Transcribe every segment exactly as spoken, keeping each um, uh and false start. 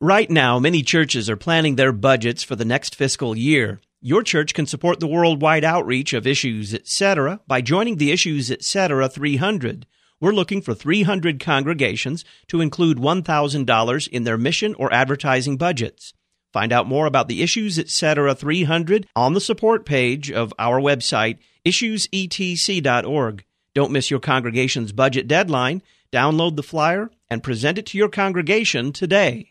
Right now, many churches are planning their budgets for the next fiscal year. Your church can support the worldwide outreach of Issues Etc. by joining the Issues Etc. three hundred. We're looking for three hundred congregations to include one thousand dollars in their mission or advertising budgets. Find out more about the Issues Etc. three hundred on the support page of our website, issues e t c dot org. Don't miss your congregation's budget deadline. Download the flyer and present it to your congregation today.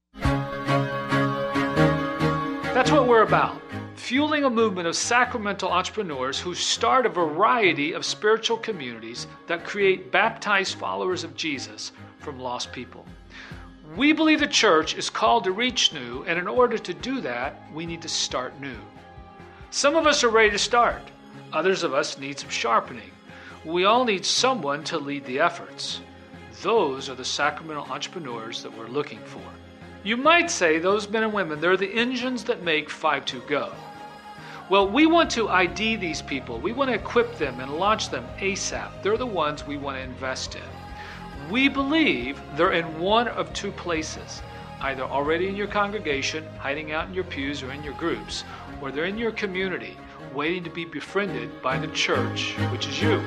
That's what we're about. Fueling a movement of sacramental entrepreneurs who start a variety of spiritual communities that create baptized followers of Jesus from lost people. We believe the church is called to reach new, and in order to do that, we need to start new. Some of us are ready to start. Others of us need some sharpening. We all need someone to lead the efforts. Those are the sacramental entrepreneurs that we're looking for. You might say those men and women, they're the engines that make five two go. Well, we want to I D these people. We want to equip them and launch them ASAP. They're the ones we want to invest in. We believe they're in one of two places, either already in your congregation, hiding out in your pews or in your groups, or they're in your community, waiting to be befriended by the church, which is you.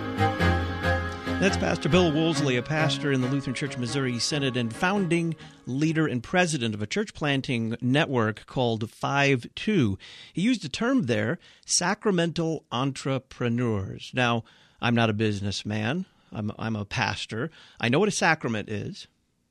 That's Pastor Bill Woolsey, a pastor in the Lutheran Church Missouri Synod and founding leader and president of a church planting network called five two. He used a term there, sacramental entrepreneurs. Now, I'm not a businessman. I'm, I'm a pastor. I know what a sacrament is,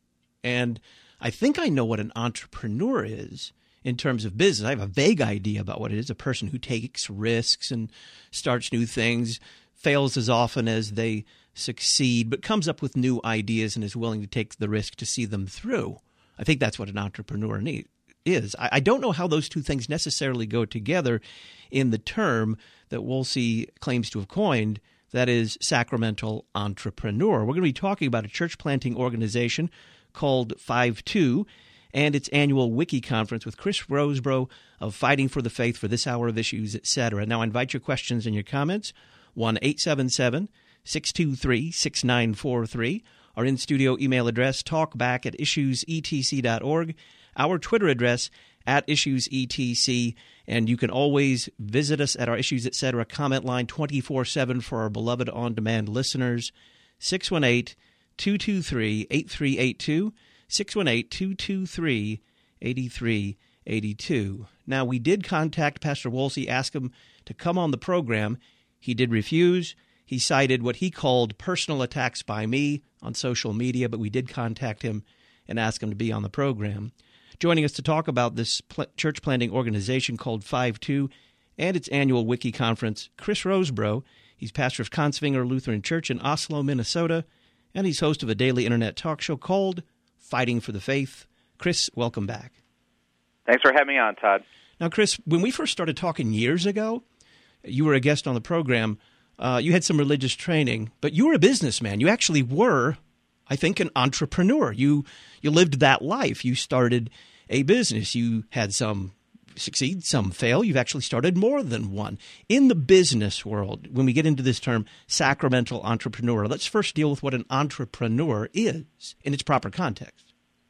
and I think I know what an entrepreneur is in terms of business. I have a vague idea about what it is, a person who takes risks and starts new things, fails as often as they succeed, but comes up with new ideas and is willing to take the risk to see them through. I think that's what an entrepreneur need, is. I, I don't know how those two things necessarily go together in the term that Woolsey claims to have coined, that is sacramental entrepreneur. We're going to be talking about a church planting organization called five two and its annual Wiki Conference with Chris Rosebrough of Fighting for the Faith for this hour of Issues, et cetera. Now, I invite your questions and your comments, one eight seven seven, six two three, six nine four three. Our in-studio email address, talkback at issues e t c dot org. Our Twitter address, at issuesetc. And you can always visit us at our Issues Etc. comment line twenty-four seven for our beloved on-demand listeners, six one eight, two two three, eight three eight two, six one eight, two two three, eight three eight two. Now, we did contact Pastor Woolsey, ask him to come on the program. He did refuse. He cited what he called personal attacks by me on social media, but we did contact him and ask him to be on the program. Joining us to talk about this pl- church planting organization called five two and its annual Wiki Conference, Chris Rosebrough. He's pastor of Kongsvinger Lutheran Church in Oslo, Minnesota, and he's host of a daily internet talk show called Fighting for the Faith. Chris, welcome back. Thanks for having me on, Todd. Now, Chris, when we first started talking years ago, you were a guest on the program. Uh, you had some religious training, but you were a businessman. You actually were, I think, an entrepreneur. You you lived that life. You started a business. You had some succeed, some fail. You've actually started more than one. In the business world, when we get into this term, sacramental entrepreneur, let's first deal with what an entrepreneur is in its proper context.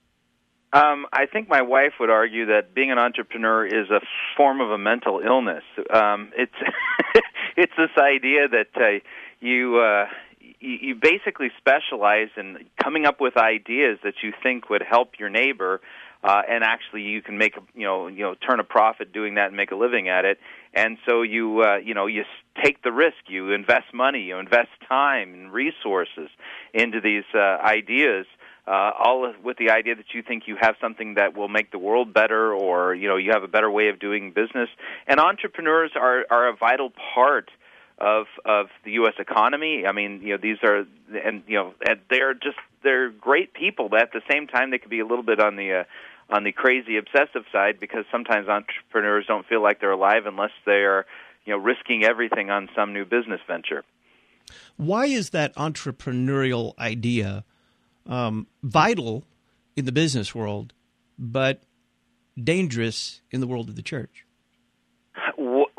Um, I think my wife would argue that being an entrepreneur is a form of a mental illness. Um, it's it's this idea that uh, you uh, you basically specialize in coming up with ideas that you think would help your neighbor, uh, and actually you can make a, you know you know turn a profit doing that and make a living at it. And so you uh, you know you take the risk, you invest money, you invest time and resources into these uh, ideas. Uh, all with the idea that you think you have something that will make the world better, or you know you have a better way of doing business. And entrepreneurs are, are a vital part of of the U S economy. I mean, you know, these are and you know they're just they're great people, but at the same time they could be a little bit on the uh, on the crazy obsessive side, because sometimes entrepreneurs don't feel like they're alive unless they're you know risking everything on some new business venture. Why is that entrepreneurial idea Um, vital in the business world, but dangerous in the world of the church?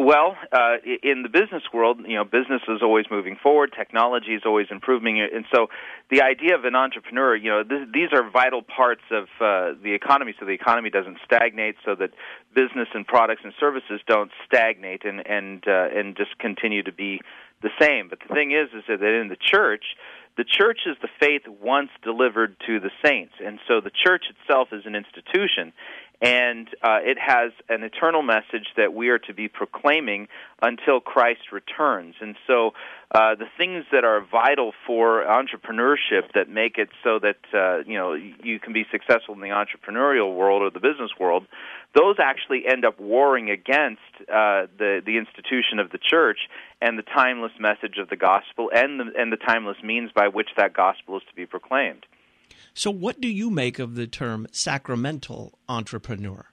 Well, uh, in the business world, you know, business is always moving forward. Technology is always improving, and so the idea of an entrepreneur, you know, th- these are vital parts of uh, the economy, so the economy doesn't stagnate, so that business and products and services don't stagnate and and uh, and just continue to be the same. But the thing is, is that in the church, the church is the faith once delivered to the saints, and so the church itself is an institution. And uh, it has an eternal message that we are to be proclaiming until Christ returns. And so uh, the things that are vital for entrepreneurship that make it so that uh, you know you can be successful in the entrepreneurial world or the business world, those actually end up warring against uh, the the institution of the church and the timeless message of the gospel and the, and the timeless means by which that gospel is to be proclaimed. So what do you make of the term sacramental entrepreneur?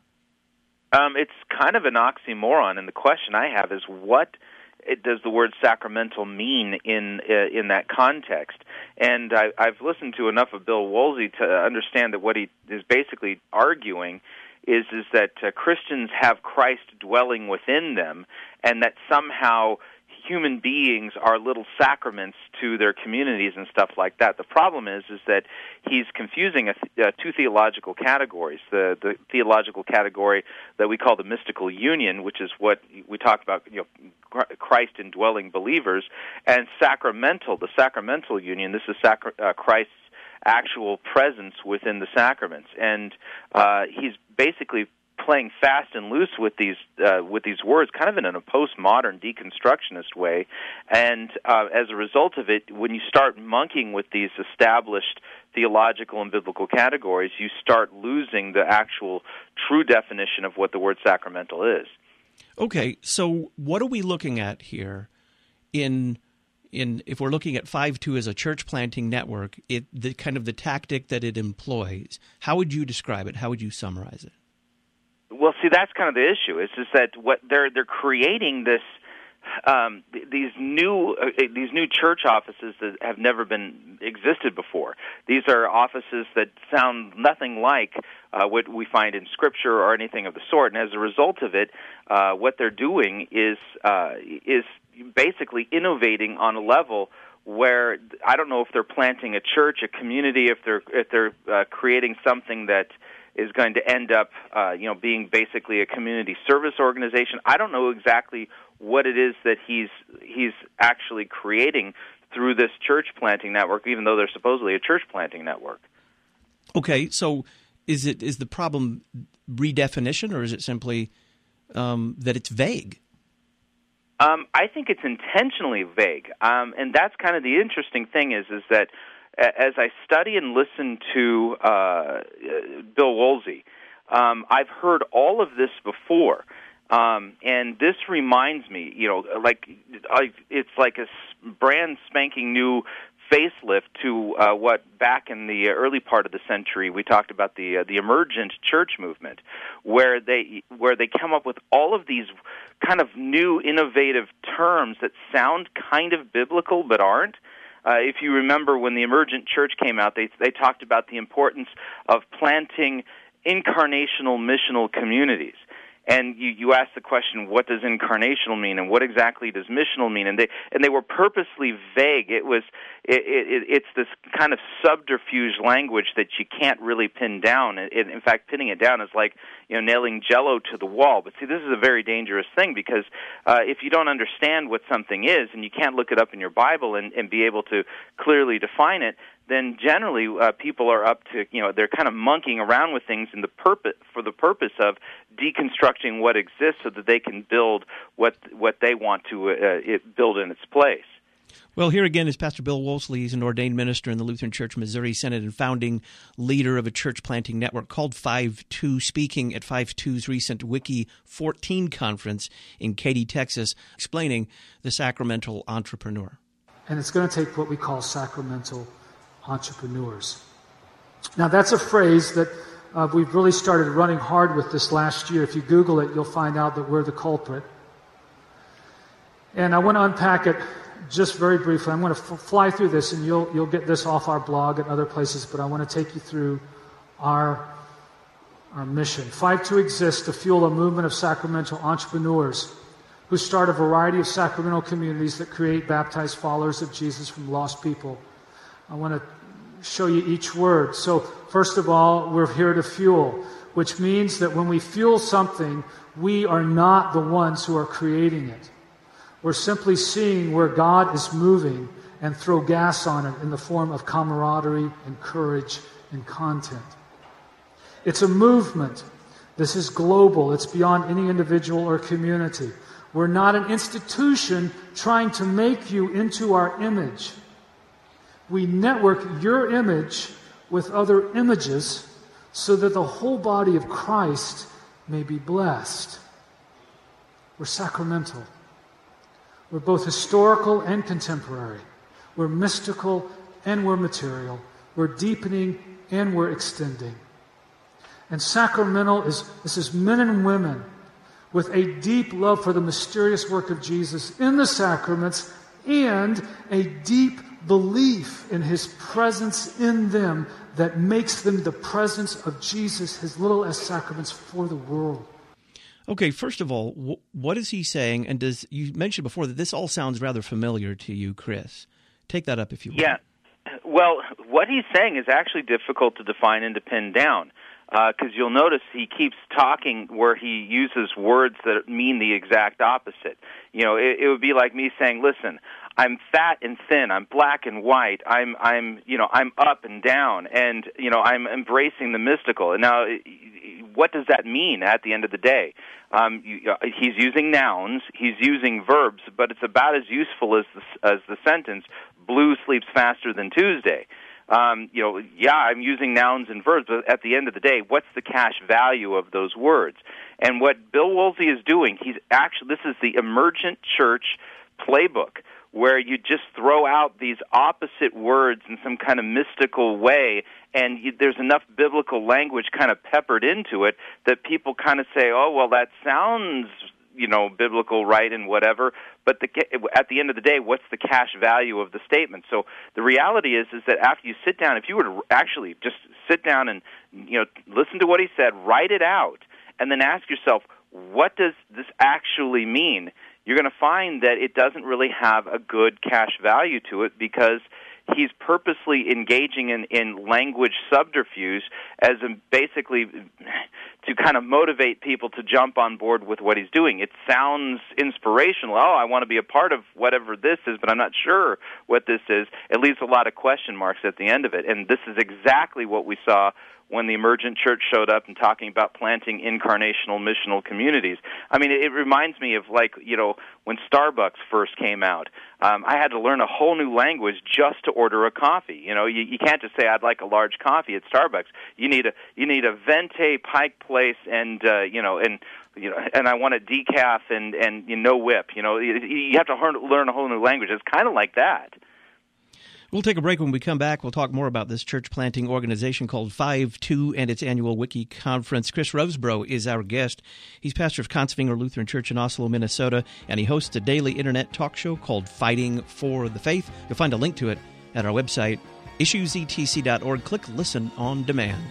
Um, it's kind of an oxymoron, and the question I have is what it, does the word sacramental mean in uh, in that context? And I, I've listened to enough of Bill Woolsey to understand that what he is basically arguing is is that uh, Christians have Christ dwelling within them, and that somehow human beings are little sacraments to their communities and stuff like that. The problem is is that he's confusing a th- uh, two theological categories. The the theological category that we call the mystical union, which is what we talk about, you know, Christ indwelling believers, and sacramental, the sacramental union. This is sacra- uh, Christ's actual presence within the sacraments, and uh, he's basically playing fast and loose with these uh, with these words, kind of in a postmodern deconstructionist way. And uh, as a result of it, when you start monkeying with these established theological and biblical categories, you start losing the actual true definition of what the word sacramental is. Okay, so what are we looking at here in in if we're looking at five two as a church planting network, it the kind of the tactic that it employs? How would you describe it? How would you summarize it? Well, see, that's kind of the issue. Is just that what they're they're creating this um, th- these new uh, these new church offices that have never been existed before. These are offices that sound nothing like uh, what we find in Scripture or anything of the sort. And as a result of it, uh, what they're doing is uh, is basically innovating on a level where I don't know if they're planting a church, a community, if they're if they're uh, creating something that is going to end up, uh, you know, being basically a community service organization. I don't know exactly what it is that he's he's actually creating through this church planting network, even though they're supposedly a church planting network. Okay, so is it is the problem redefinition, or is it simply um, that it's vague? Um, I think it's intentionally vague, um, and that's kind of the interesting thing is is that as I study and listen to uh, Bill Woolsey, um, I've heard all of this before, um, and this reminds me, you know, like I, it's like a brand spanking new facelift to uh, what back in the early part of the century we talked about the uh, the emergent church movement, where they where they come up with all of these kind of new innovative terms that sound kind of biblical but aren't. Uh, if you remember when the emergent church came out, they they talked about the importance of planting incarnational missional communities. And you, you ask the question, what does incarnational mean, and what exactly does missional mean? And they and they were purposely vague. It was it, it, it's this kind of subterfuge language that you can't really pin down. It, in fact, pinning it down is like you know nailing Jello to the wall. But see, this is a very dangerous thing because uh, if you don't understand what something is, and you can't look it up in your Bible and, and be able to clearly define it, then generally uh, people are up to, you know, they're kind of monkeying around with things in the purpose, for the purpose of deconstructing what exists so that they can build what what they want to uh, it build in its place. Well, here again is Pastor Bill Woolsey. He's an ordained minister in the Lutheran Church Missouri Synod and founding leader of a church planting network called five two, speaking at five two's recent Wiki fourteen conference in Katy, Texas, explaining the sacramental entrepreneur. And it's going to take what we call sacramental entrepreneurs. Now, that's a phrase that uh, we've really started running hard with this last year. If you Google it, you'll find out that we're the culprit. And I want to unpack it just very briefly. I'm going to f- fly through this, and you'll you'll get this off our blog and other places, but I want to take you through our, our mission. five two exists to fuel a movement of sacramental entrepreneurs who start a variety of sacramental communities that create baptized followers of Jesus from lost people. I want to show you each word. So, first of all, we're here to fuel, which means that when we fuel something, we are not the ones who are creating it. We're simply seeing where God is moving and throw gas on it in the form of camaraderie and courage and content. It's a movement. This is global. It's beyond any individual or community. We're not an institution trying to make you into our image. We network your image with other images so that the whole body of Christ may be blessed. We're sacramental. We're both historical and contemporary. We're mystical and we're material. We're deepening and we're extending. And sacramental is this is men and women with a deep love for the mysterious work of Jesus in the sacraments and a deep belief in His presence in them that makes them the presence of Jesus, His little s sacraments for the world. Okay, first of all, wh- what is he saying? And does you mentioned before that this all sounds rather familiar to you, Chris? Take that up if you will. Yeah. Well, what he's saying is actually difficult to define and to pin down. Because uh, you'll notice he keeps talking where he uses words that mean the exact opposite. You know, it, it would be like me saying, "Listen, I'm fat and thin. I'm black and white. I'm, I'm, you know, I'm up and down, and you know, I'm embracing the mystical." And now, what does that mean at the end of the day? Um, you, uh, he's using nouns. He's using verbs, but it's about as useful as the, as the sentence, "Blue sleeps faster than Tuesday." Um, you know, yeah, I'm using nouns and verbs, but at the end of the day, what's the cash value of those words? And what Bill Woolsey is doing, he's actually, this is the emergent church playbook, where you just throw out these opposite words in some kind of mystical way, and you, there's enough biblical language kind of peppered into it that people kind of say, oh, well, that sounds, you know, biblical, right, and whatever, but the, at the end of the day, what's the cash value of the statement? So the reality is is that after you sit down, if you were to actually just sit down and, you know, listen to what he said, write it out, and then ask yourself, what does this actually mean? You're going to find that it doesn't really have a good cash value to it because he's purposely engaging in, in language subterfuge as a, basically to kind of motivate people to jump on board with what he's doing. It sounds inspirational. Oh, I want to be a part of whatever this is, but I'm not sure what this is. It leaves a lot of question marks at the end of it. And this is exactly what we saw when the emergent church showed up and talking about planting incarnational missional communities. I mean, it, it reminds me of, like, you know, when Starbucks first came out. Um, I had to learn a whole new language just to order a coffee. You know, you, you can't just say, I'd like a large coffee at Starbucks. You need a you need a Venti, Pike Place, and, uh, you know, and you know, and I want a decaf and, and you know, whip. You know, you, you have to learn, learn a whole new language. It's kind of like that. We'll take a break. When we come back, we'll talk more about this church planting organization called five two and its annual Wiki Conference. Chris Rosebrough is our guest. He's pastor of Kongsvinger Lutheran Church in Oslo, Minnesota, and he hosts a daily internet talk show called Fighting for the Faith. You'll find a link to it at our website, issues e t c dot org. Click Listen on Demand.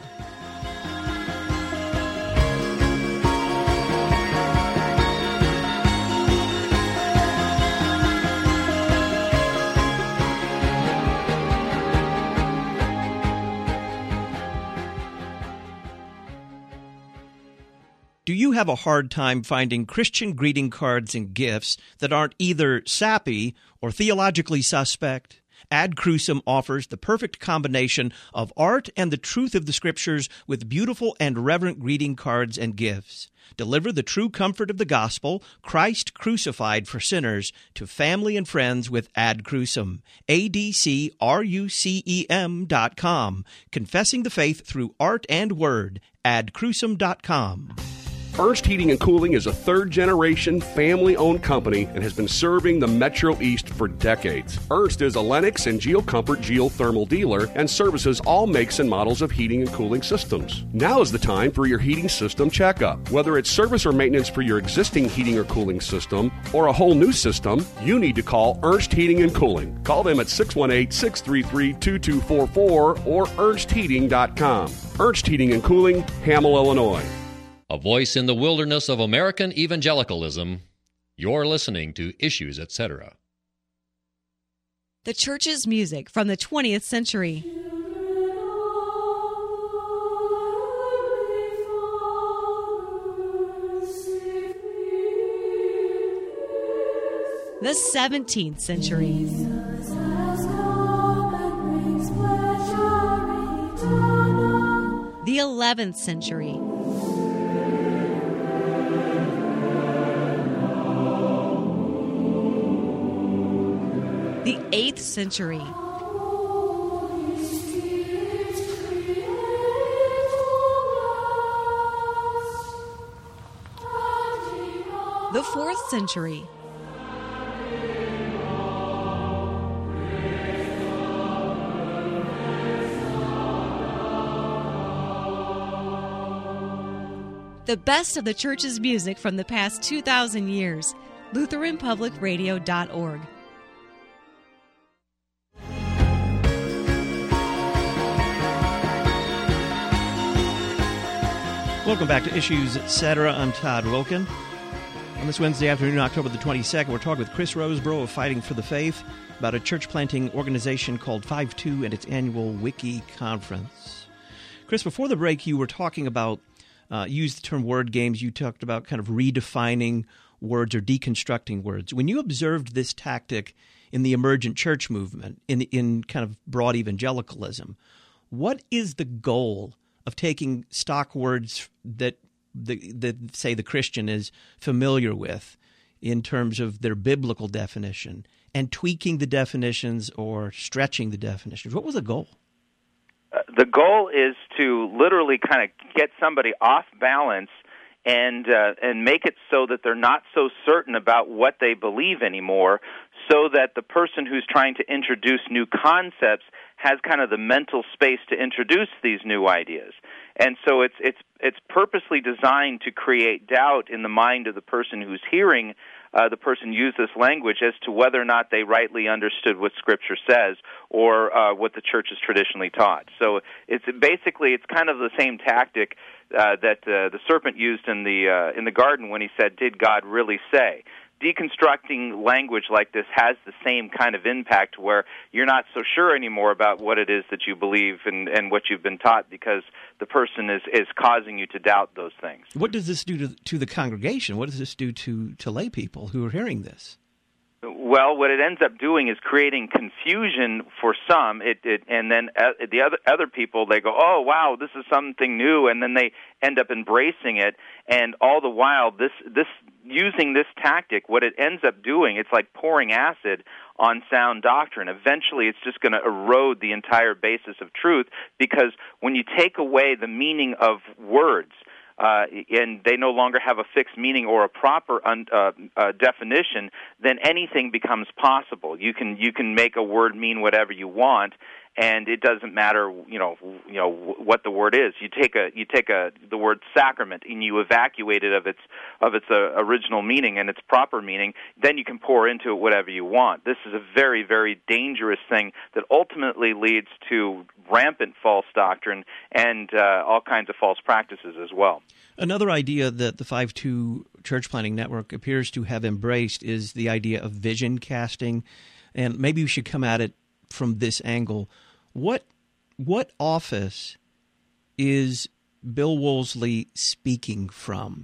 Do you have a hard time finding Christian greeting cards and gifts that aren't either sappy or theologically suspect? Ad Crucem offers the perfect combination of art and the truth of the Scriptures with beautiful and reverent greeting cards and gifts. Deliver the true comfort of the gospel, Christ crucified for sinners, to family and friends with Ad Crucem. A D C R U C E M dot com. Confessing the faith through art and word. ad crucem dot com. Ernst Heating and Cooling is a third-generation, family-owned company and has been serving the Metro East for decades. Ernst is a Lennox and GeoComfort geothermal dealer and services all makes and models of heating and cooling systems. Now is the time for your heating system checkup. Whether it's service or maintenance for your existing heating or cooling system or a whole new system, you need to call Ernst Heating and Cooling. Call them at six one eight, six three three, two two four four or ernst heating dot com. Ernst Heating and Cooling, Hamel, Illinois. A voice in the wilderness of American evangelicalism, You're listening to Issues, et cetera. The church's music from the twentieth century. The seventeenth century. The eleventh century. The eighth century. The fourth century. The best of the church's music from the past two thousand years. Lutheran Public Radio dot org. Welcome back to Issues, et cetera. I'm Todd Wilkin. On this Wednesday afternoon, October the twenty-second, we're talking with Chris Roseborough of Fighting for the Faith about a church-planting organization called five two and its annual Wiki Conference. Chris, before the break, you were talking about, uh, you used the term word games. You talked about kind of redefining words or deconstructing words. When you observed this tactic in the emergent church movement, in in kind of broad evangelicalism, what is the goal of taking stock words that, the, that, say, the Christian is familiar with in terms of their biblical definition and tweaking the definitions or stretching the definitions? What was the goal? Uh, the goal is to literally kind of get somebody off balance and uh, and make it so that they're not so certain about what they believe anymore, so that the person who's trying to introduce new concepts has kind of the mental space to introduce these new ideas. And so it's it's it's purposely designed to create doubt in the mind of the person who's hearing uh, the person use this language as to whether or not they rightly understood what Scripture says or uh, what the church has traditionally taught. So it's basically it's kind of the same tactic uh, that uh, the serpent used in the uh, in the garden when he said, "Did God really say?" Deconstructing language like this has the same kind of impact where you're not so sure anymore about what it is that you believe and, and what you've been taught because the person is, is causing you to doubt those things. What does this do to, to the congregation? What does this do to, to lay people who are hearing this? Well, what it ends up doing is creating confusion for some, it, it, and then uh, the other other people, they go, oh, wow, this is something new, and then they end up embracing it, and all the while, this this using this tactic, what it ends up doing, it's like pouring acid on sound doctrine. Eventually, it's just going to erode the entire basis of truth, because when you take away the meaning of words, Uh, and they no longer have a fixed meaning or a proper un, uh, uh, definition, then anything becomes possible. You can you can make a word mean whatever you want, and it doesn't matter, you know, you know what the word is. You take a you take a the word sacrament and you evacuate it of its of its uh, original meaning and its proper meaning. Then you can pour into it whatever you want. This is a very very dangerous thing that ultimately leads to rampant false doctrine and uh, all kinds of false practices as well. Another idea that the five two Church Planting Network appears to have embraced is the idea of vision casting, and maybe we should come at it from this angle. What what office is Bill Woolsey speaking from?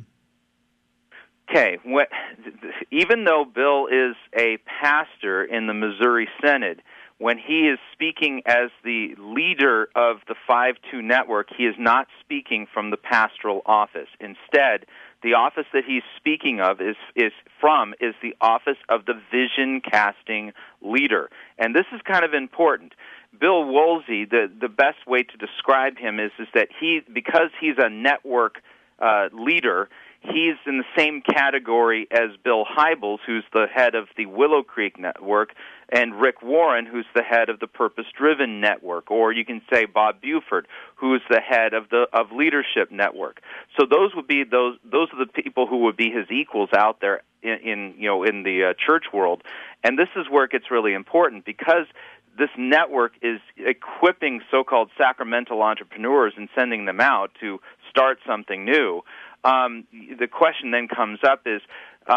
Okay, what, even though Bill is a pastor in the Missouri Synod, when he is speaking as the leader of the five two Network, he is not speaking from the pastoral office. Instead, the office that he's speaking of is is from is the office of the vision casting leader. And this is kind of important. Bill Woolsey, the, the best way to describe him is, is that he, because he's a network uh, leader, he's in the same category as Bill Hybels, who's the head of the Willow Creek Network, and Rick Warren, who's the head of the Purpose Driven Network, or you can say Bob Buford, who's the head of the of Leadership Network. So those would be those those are the people who would be his equals out there in, in you know in the uh, church world. And this is where it gets really important, because this network is equipping so-called sacramental entrepreneurs and sending them out to start something new. Um, the question then comes up is, um,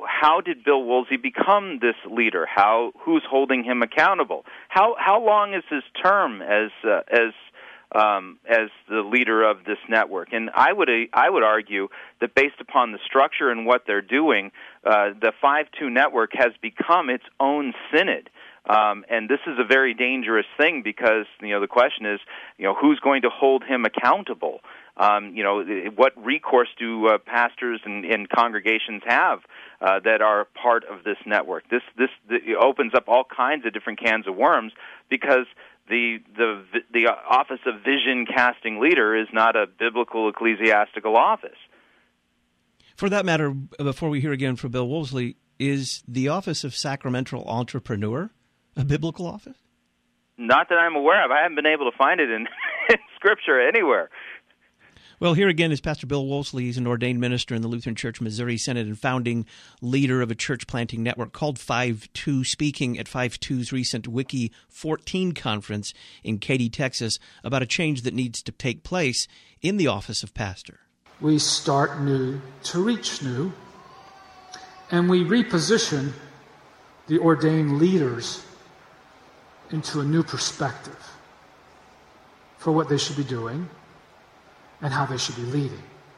how did Bill Woolsey become this leader? How who's holding him accountable? How how long is his term as uh, as um, as the leader of this network? And I would I would argue that based upon the structure and what they're doing, uh, the five two network has become its own synod. Um, and this is a very dangerous thing because, you know, the question is, you know, who's going to hold him accountable? Um, you know, what recourse do uh, pastors and, and congregations have uh, that are part of this network? This this the, it opens up all kinds of different cans of worms because the the the office of vision casting leader is not a biblical ecclesiastical office. For that matter, before we hear again from Bill Woolsey, is the office of sacramental entrepreneur a biblical office? Not that I'm aware of. I haven't been able to find it in, in Scripture anywhere. Well, here again is Pastor Bill Woolsey. He's an ordained minister in the Lutheran Church Missouri Synod and founding leader of a church planting network called five two, speaking at five two's recent Wiki fourteen conference in Katy, Texas, about a change that needs to take place in the office of pastor. We start new to reach new, and we reposition the ordained leaders into a new perspective for what they should be doing and how they should be leading.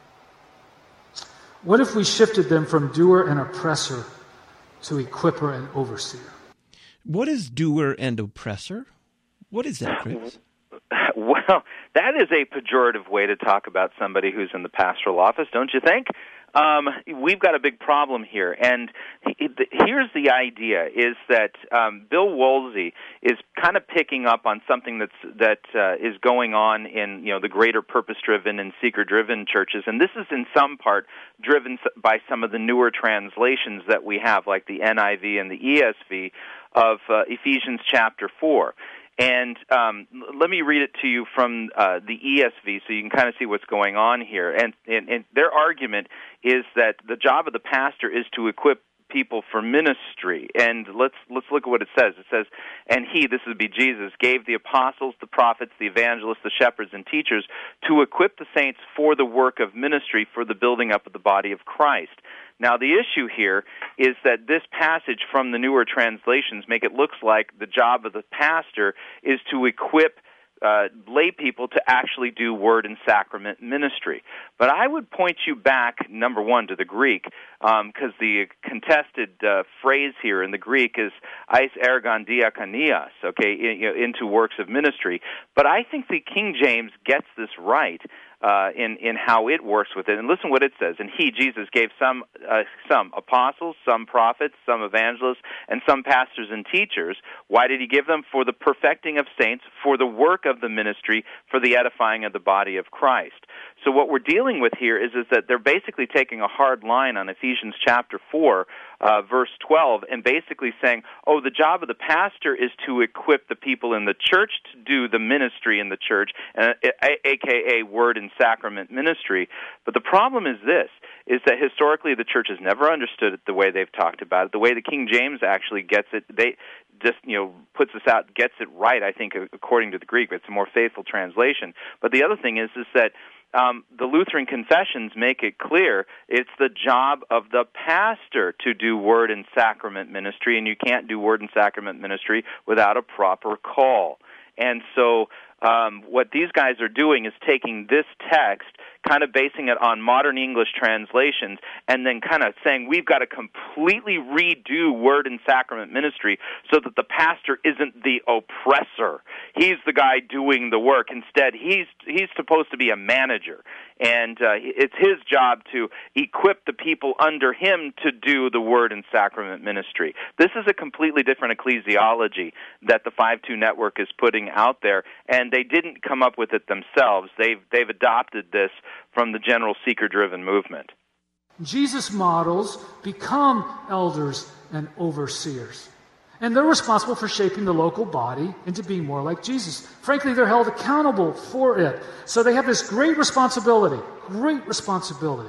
What if we shifted them from doer and oppressor to equipper and overseer? What is doer and oppressor? What is that, Chris? Well, that is a pejorative way to talk about somebody who's in the pastoral office, don't you think? Um, we've got a big problem here, and here's the idea: is that um, Bill Woolsey is kind of picking up on something that's that uh, is going on in you know the greater purpose-driven and seeker-driven churches, and this is in some part driven by some of the newer translations that we have, like the N I V and the E S V of uh, Ephesians chapter four. And um, let me read it to you from uh, the E S V so you can kind of see what's going on here. And, and, and their argument is that the job of the pastor is to equip people for ministry. And let's let's look at what it says. It says, and he, this would be Jesus, gave the apostles, the prophets, the evangelists, the shepherds, and teachers to equip the saints for the work of ministry, for the building up of the body of Christ. Now, the issue here is that this passage from the newer translations make it look like the job of the pastor is to equip uh, lay people to actually do word and sacrament ministry. But I would point you back, number one, to the Greek, because um, the contested uh, phrase here in the Greek is eis ergon diakonias, okay, in, you know, into works of ministry. But I think the King James gets this right. Uh, in, in how it works with it. And listen what it says. And he, Jesus, gave some uh, some apostles, some prophets, some evangelists, and some pastors and teachers. Why did he give them? For the perfecting of saints, for the work of the ministry, for the edifying of the body of Christ. So what we're dealing with here is, is that they're basically taking a hard line on Ephesians chapter four, uh, verse twelve, and basically saying, oh, the job of the pastor is to equip the people in the church to do the ministry in the church, uh, a k a word and sacrament ministry. But the problem is this, is that historically the church has never understood it the way they've talked about it. The way the King James actually gets it, they just, you know, puts us out, gets it right, I think, according to the Greek. It's a more faithful translation. But the other thing is, is that Um, the Lutheran confessions make it clear it's the job of the pastor to do word and sacrament ministry, and you can't do word and sacrament ministry without a proper call. And so um, what these guys are doing is taking this text, kind of basing it on modern English translations, and then kind of saying we've got to completely redo word and sacrament ministry so that the pastor isn't the oppressor. He's the guy doing the work. Instead, he's he's supposed to be a manager, and uh, it's his job to equip the people under him to do the word and sacrament ministry. This is a completely different ecclesiology that the five two Network is putting out there, and they didn't come up with it themselves. They've they've adopted this from the general seeker-driven movement. Jesus models become elders and overseers. And they're responsible for shaping the local body into being more like Jesus. Frankly, they're held accountable for it. So they have this great responsibility, great responsibility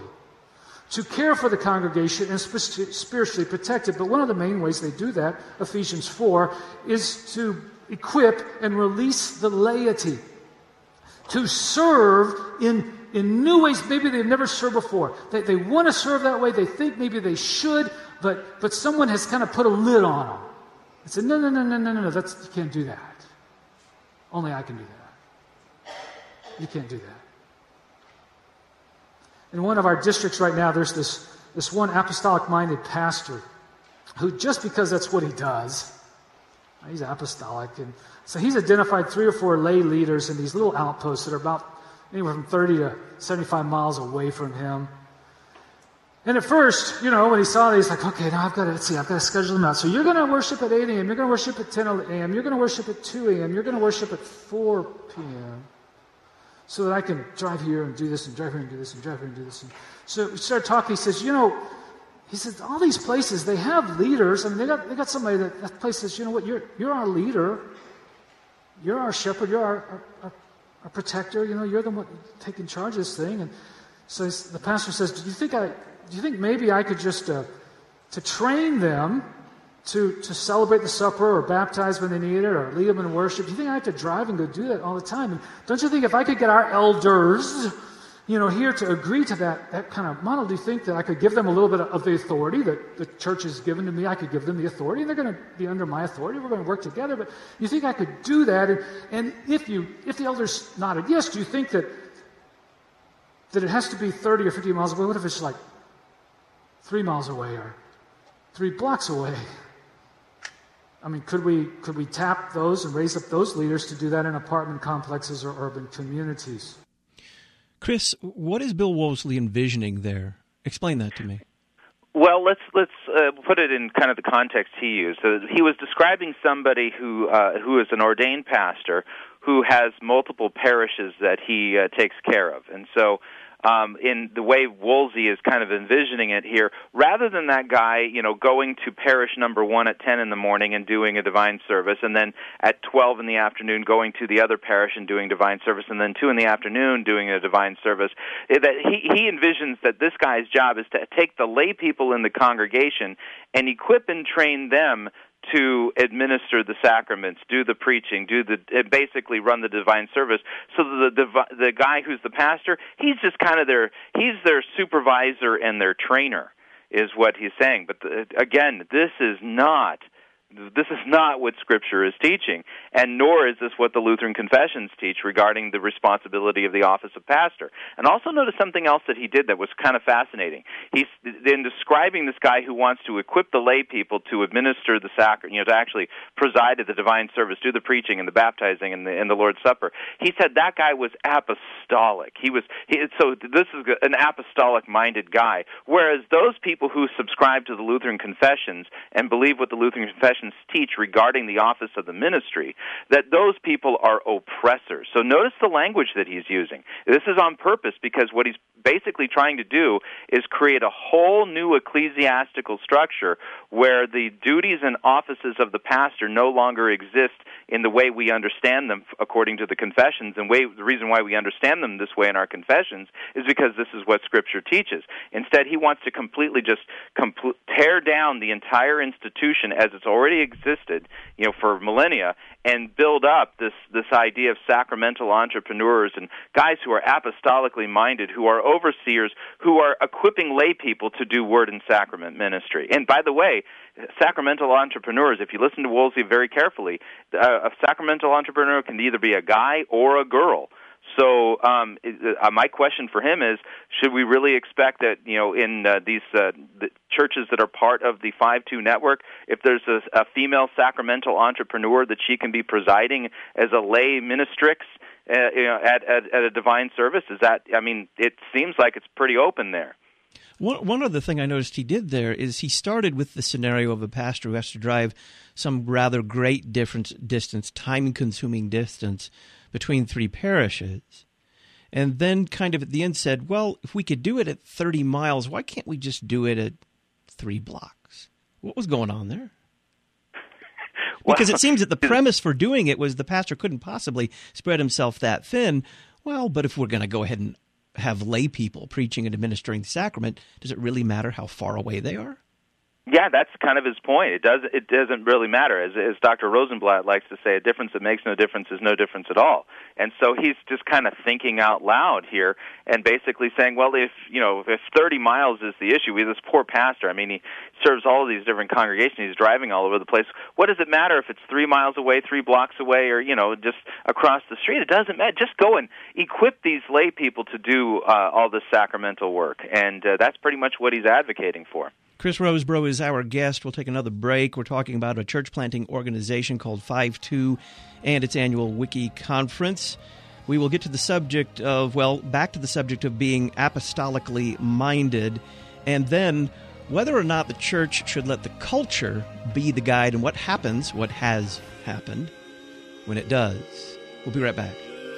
to care for the congregation and spiritually protect it. But one of the main ways they do that, Ephesians four, is to equip and release the laity to serve in in new ways maybe they've never served before. They, they want to serve that way. They think maybe they should, but but someone has kind of put a lid on them and said, no, no, no, no, no, no, that's, you can't do that. Only I can do that. You can't do that. In one of our districts right now, there's this, this one apostolic-minded pastor who, just because that's what he does, he's apostolic, and so he's identified three or four lay leaders in these little outposts that are about anywhere from thirty to seventy-five miles away from him. And at first, you know, when he saw these, like, okay, now I've got to, let's see, I've got to schedule them out. So you're going to worship at eight a.m., you're going to worship at ten a.m., you're going to worship at two a.m., you're going to worship at four p.m., so that I can drive here and do this and drive here and do this and drive here and do this. And so we started talking. He says, you know, he says, all these places, they have leaders. I mean, they got they got somebody that, that place says, you know what, you're you're our leader. You're our shepherd. You're our, our, our, our protector. You know, you're the one taking charge of this thing. And so the pastor says, do you think I, do you think maybe I could just, uh, to train them to, to celebrate the supper or baptize when they need it or lead them in worship? Do you think I have to drive and go do that all the time? And don't you think if I could get our elders, you know, here to agree to that, that kind of model, do you think that I could give them a little bit of the authority that the church has given to me? I could give them the authority, and they're going to be under my authority. We're going to work together. But you think I could do that? And, and if you, if the elders nodded yes, do you think that that it has to be thirty or fifty miles away? What if it's like three miles away or three blocks away? I mean, could we could we tap those and raise up those leaders to do that in apartment complexes or urban communities? Chris, what is Bill Woolsey envisioning there? Explain that to me. Well, let's let's uh, put it in kind of the context he used. So he was describing somebody who uh, who is an ordained pastor who has multiple parishes that he uh, takes care of, and so. Um, in the way Woolsey is kind of envisioning it here, rather than that guy, you know, going to parish number one at ten in the morning and doing a divine service, and then at twelve in the afternoon going to the other parish and doing divine service, and then two in the afternoon doing a divine service, that he, he envisions that this guy's job is to take the lay people in the congregation and equip and train them to administer the sacraments, do the preaching, do the basically run the divine service. So the the, the guy who's the pastor, he's just kind of their he's their supervisor and their trainer, is what he's saying. But the, again, this is not this is not what Scripture is teaching, and nor is this what the Lutheran confessions teach regarding the responsibility of the office of pastor. And also notice something else that he did that was kind of fascinating. He's in describing this guy who wants to equip the lay people to administer the sacrament, you know, to actually preside at the divine service, do the preaching and the baptizing and the, and the Lord's Supper. He said that guy was apostolic. He was he, so this is an apostolic-minded guy, whereas those people who subscribe to the Lutheran confessions and believe what the Lutheran confessions teach regarding the office of the ministry, that those people are oppressors. So notice the language that he's using. This is on purpose because what he's basically trying to do is create a whole new ecclesiastical structure where the duties and offices of the pastor no longer exist in the way we understand them according to the confessions. And way, the reason why we understand them this way in our confessions is because this is what Scripture teaches. Instead, he wants to completely just compl- tear down the entire institution as it's already existed, you know, for millennia, and build up this this idea of sacramental entrepreneurs and guys who are apostolically minded, who are overseers, who are equipping lay people to do word and sacrament ministry. And by the way, sacramental entrepreneurs, if you listen to Woolsey very carefully, a sacramental entrepreneur can either be a guy or a girl. So um, uh, my question for him is, should we really expect that, you know, in uh, these uh, the churches that are part of the five two network, if there's a, a female sacramental entrepreneur, that she can be presiding as a lay ministrix uh, you know, at, at, at a divine service? Is that, I mean, it seems like it's pretty open there. One, one other thing I noticed he did there is he started with the scenario of a pastor who has to drive some rather great difference, distance, time-consuming distance between three parishes, and then kind of at the end said, well, if we could do it at thirty miles, why can't we just do it at three blocks? What was going on there? Because it seems that the premise for doing it was the pastor couldn't possibly spread himself that thin. Well, but if we're going to go ahead and have lay people preaching and administering the sacrament, does it really matter how far away they are? Yeah, that's kind of his point. It does. It doesn't really matter. As, as Doctor Rosenblatt likes to say, a difference that makes no difference is no difference at all. And so he's just kind of thinking out loud here and basically saying, well, if you know, if thirty miles is the issue, we have this poor pastor. I mean, he serves all of these different congregations. He's driving all over the place. What does it matter if it's three miles away, three blocks away, or you know, just across the street? It doesn't matter. Just go and equip these lay people to do uh, all this sacramental work, and uh, that's pretty much what he's advocating for. Chris Rosebrough is our guest. We'll take another break. We're talking about a church planting organization called five two and its annual Wiki Conference. We will get to the subject of, well, back to the subject of being apostolically minded, and then whether or not the church should let the culture be the guide and what happens, what has happened, when it does. We'll be right back.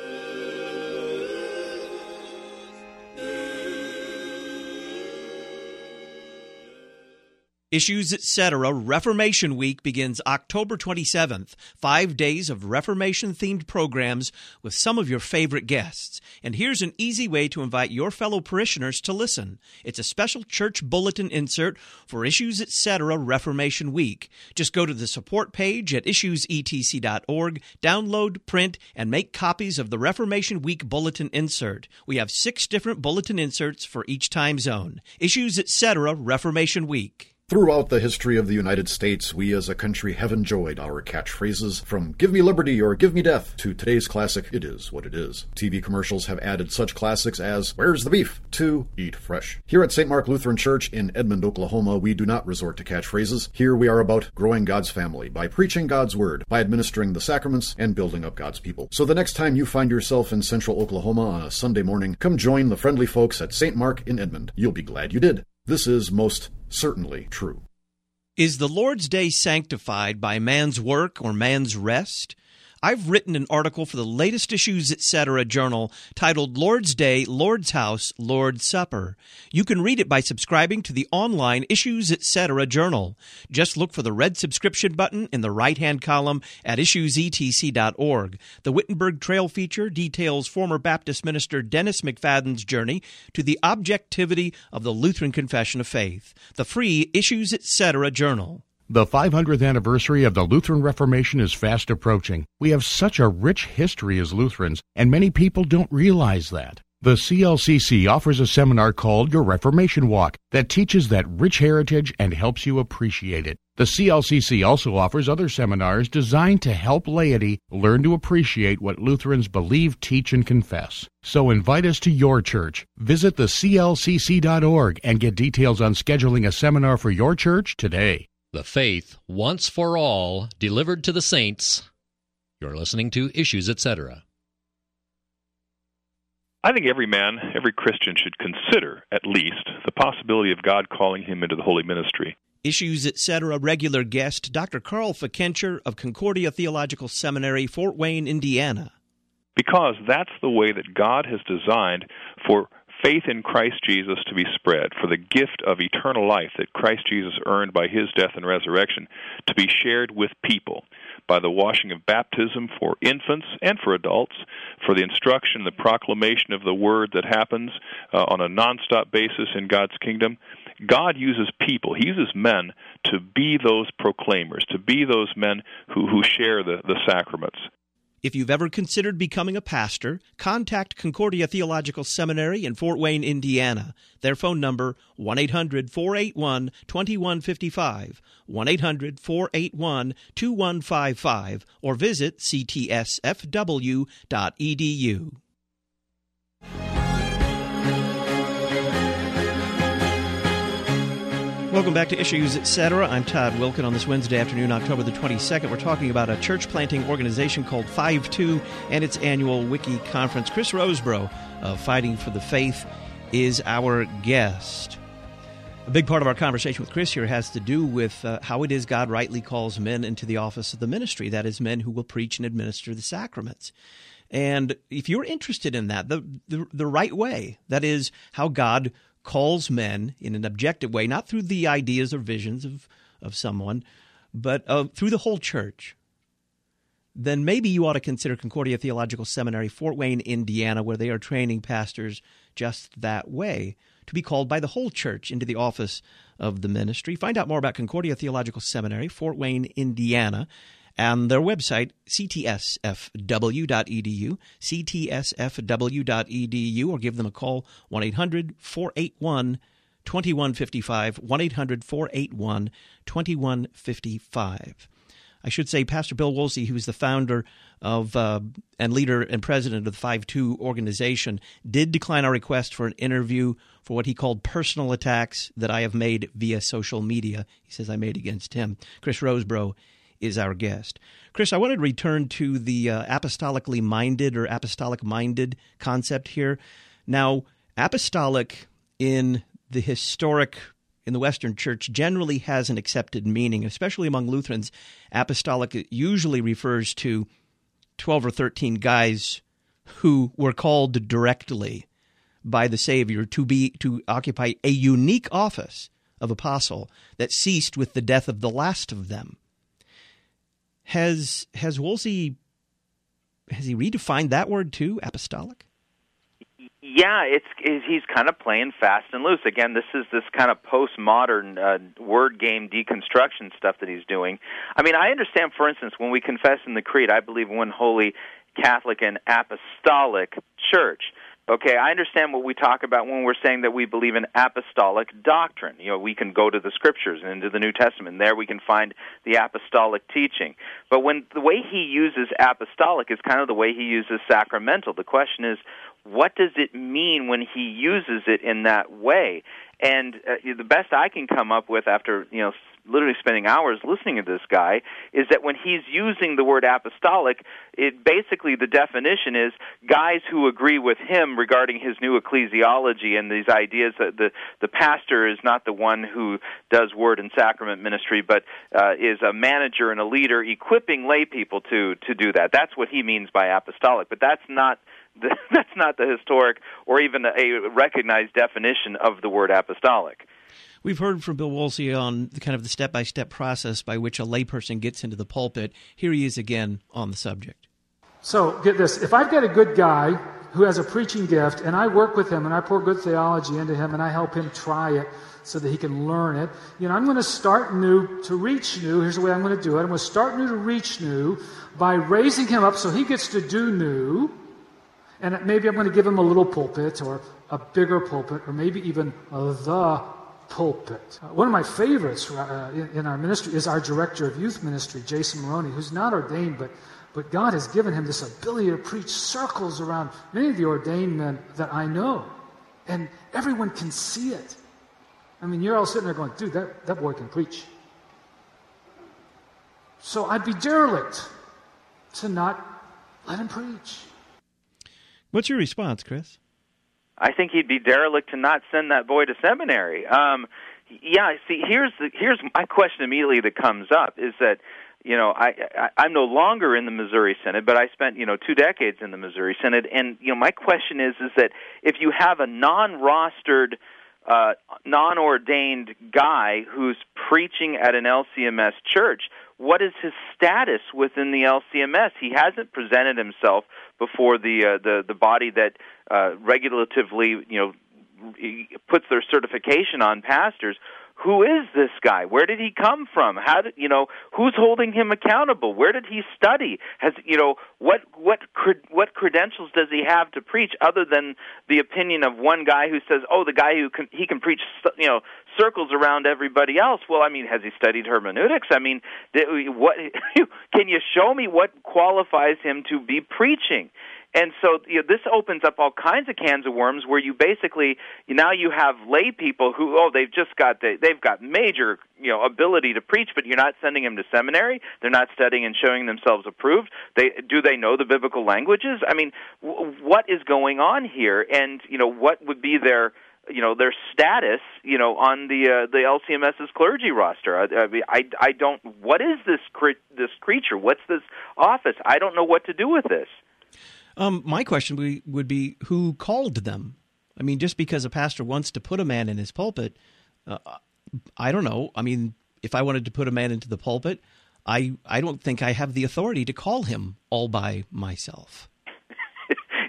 Issues, et cetera. Reformation Week begins October twenty-seventh. Five days of Reformation-themed programs with some of your favorite guests. And here's an easy way to invite your fellow parishioners to listen. It's a special church bulletin insert for Issues, et cetera. Reformation Week. Just go to the support page at issues e t c dot org, download, print, and make copies of the Reformation Week bulletin insert. We have six different bulletin inserts for each time zone. Issues, et cetera. Reformation Week. Throughout the history of the United States, we as a country have enjoyed our catchphrases, from "Give me liberty" or "Give me death" to today's classic, "It is what it is." T V commercials have added such classics as "Where's the beef?" to "Eat fresh." Here at Saint Mark Lutheran Church in Edmond, Oklahoma, we do not resort to catchphrases. Here we are about growing God's family by preaching God's word, by administering the sacraments, and building up God's people. So the next time you find yourself in central Oklahoma on a Sunday morning, come join the friendly folks at Saint Mark in Edmond. You'll be glad you did. This is most certainly true. Is the Lord's Day sanctified by man's work or man's rest? I've written an article for the latest Issues, et cetera. Journal titled Lord's Day, Lord's House, Lord's Supper. You can read it by subscribing to the online Issues, et cetera. Journal. Just look for the red subscription button in the right-hand column at issues e t c dot org. The Wittenberg Trail feature details former Baptist minister Dennis McFadden's journey to the objectivity of the Lutheran Confession of Faith. The free Issues, et cetera. Journal. The five hundredth anniversary of the Lutheran Reformation is fast approaching. We have such a rich history as Lutherans, and many people don't realize that. The C L C C offers a seminar called Your Reformation Walk that teaches that rich heritage and helps you appreciate it. The C L C C also offers other seminars designed to help laity learn to appreciate what Lutherans believe, teach, and confess. So invite us to your church. Visit the c l c c dot org and get details on scheduling a seminar for your church today. The faith, once for all, delivered to the saints. You're listening to Issues, et cetera. I think every man, every Christian should consider, at least, the possibility of God calling him into the holy ministry. Issues, et cetera. Regular guest, Doctor Carl Fikencher of Concordia Theological Seminary, Fort Wayne, Indiana. Because that's the way that God has designed for faith in Christ Jesus to be spread, for the gift of eternal life that Christ Jesus earned by his death and resurrection to be shared with people by the washing of baptism for infants and for adults, for the instruction, the proclamation of the word that happens uh, on a nonstop basis in God's kingdom. God uses people, he uses men to be those proclaimers, to be those men who, who share the, the sacraments. If you've ever considered becoming a pastor, contact Concordia Theological Seminary in Fort Wayne, Indiana. Their phone number, one eight hundred, four eight one, two one five five, one eight hundred, four eight one, two one five five, or visit c t s f w dot e d u. Welcome back to Issues, et cetera. I'm Todd Wilken. On this Wednesday afternoon, October the twenty-second, we're talking about a church planting organization called five two and its annual Wiki Conference. Chris Rosebrough of Fighting for the Faith is our guest. A big part of our conversation with Chris here has to do with uh, how it is God rightly calls men into the office of the ministry. That is, men who will preach and administer the sacraments. And if you're interested in that, the, the, the right way, that is, how God calls men in an objective way, not through the ideas or visions of, of someone, but uh, through the whole church, then maybe you ought to consider Concordia Theological Seminary, Fort Wayne, Indiana, where they are training pastors just that way, to be called by the whole church into the office of the ministry. Find out more about Concordia Theological Seminary, Fort Wayne, Indiana, and their website, c t s f w dot e d u, c t s f w dot e d u, or give them a call, one eight hundred four eight one two one five five, one eight hundred four eight one two one five five. I should say Pastor Bill Woolsey, who is the founder of uh, and leader and president of the five two organization, did decline our request for an interview for what he called personal attacks that I have made via social media. He says I made against him. Chris Rosebrough is our guest. Chris, I wanted to return to the uh, apostolically minded or apostolic minded concept here. Now, apostolic in the historic in the Western Church generally has an accepted meaning, especially among Lutherans. Apostolic usually refers to twelve or thirteen guys who were called directly by the Savior to be to occupy a unique office of apostle that ceased with the death of the last of them. Has has Woolsey has he redefined that word too, apostolic? Yeah, it's, it's he's kind of playing fast and loose. Again, this is this kind of postmodern uh, word game deconstruction stuff that he's doing. I mean, I understand, for instance, when we confess in the Creed, I believe in one holy, Catholic, and apostolic church. Okay, I understand what we talk about when we're saying that we believe in apostolic doctrine. You know, we can go to the Scriptures and into the New Testament. There we can find the apostolic teaching. But when the way he uses apostolic is kind of the way he uses sacramental. The question is, what does it mean when he uses it in that way? And uh, the best I can come up with after, you know, literally spending hours listening to this guy is that when he's using the word apostolic, it basically the definition is guys who agree with him regarding his new ecclesiology and these ideas that the, the pastor is not the one who does word and sacrament ministry, but uh, is a manager and a leader equipping lay people to, to do that. That's what he means by apostolic, but that's not the, that's not the historic or even a recognized definition of the word apostolic. We've heard from Bill Woolsey on the kind of the step-by-step process by which a layperson gets into the pulpit. Here he is again on the subject. So get this. If I've got a good guy who has a preaching gift and I work with him and I pour good theology into him and I help him try it so that he can learn it, you know, I'm going to start new to reach new. Here's the way I'm going to do it. I'm going to start new to reach new by raising him up so he gets to do new. And maybe I'm going to give him a little pulpit or a bigger pulpit or maybe even uh, the pulpit. Uh, one of my favorites uh, in, in our ministry is our director of youth ministry, Jason Maroney, who's not ordained, but but God has given him this ability to preach circles around many of the ordained men that I know. And everyone can see it. I mean, you're all sitting there going, dude, that, that boy can preach. So I'd be derelict to not let him preach. What's your response, Chris? I think he'd be derelict to not send that boy to seminary. Um, yeah, see, here's the, here's my question immediately that comes up is that, you know, I, I I'm no longer in the Missouri Synod, but I spent, you know, two decades in the Missouri Synod, and you know, my question is is that if you have a non-rostered, uh, non-ordained guy who's preaching at an L C M S church, what is his status within the L C M S? He hasn't presented himself before the uh, the the body that uh, regulatively, you know, puts their certification on pastors. Who is this guy? Where did he come from? How did, you know, who's holding him accountable? Where did he study? Has, you know, what what what credentials does he have to preach other than the opinion of one guy who says, "Oh, the guy who can, he can preach, you know, circles around everybody else." Well, I mean, has he studied hermeneutics? I mean, what can you show me what qualifies him to be preaching? And so, you know, this opens up all kinds of cans of worms where you basically, now you have lay people who, oh, they've just got, the, they've got major, you know, ability to preach, but you're not sending them to seminary. They're not studying and showing themselves approved. They, do they know the biblical languages? I mean, w- what is going on here? And, you know, what would be their, you know, their status, you know, on the uh, the LCMS's clergy roster? I, I, I don't, what is this cre- this creature? What's this office? I don't know what to do with this. Um, my question would be, who called them? I mean, just because a pastor wants to put a man in his pulpit, uh, I don't know. I mean, if I wanted to put a man into the pulpit, I, I don't think I have the authority to call him all by myself.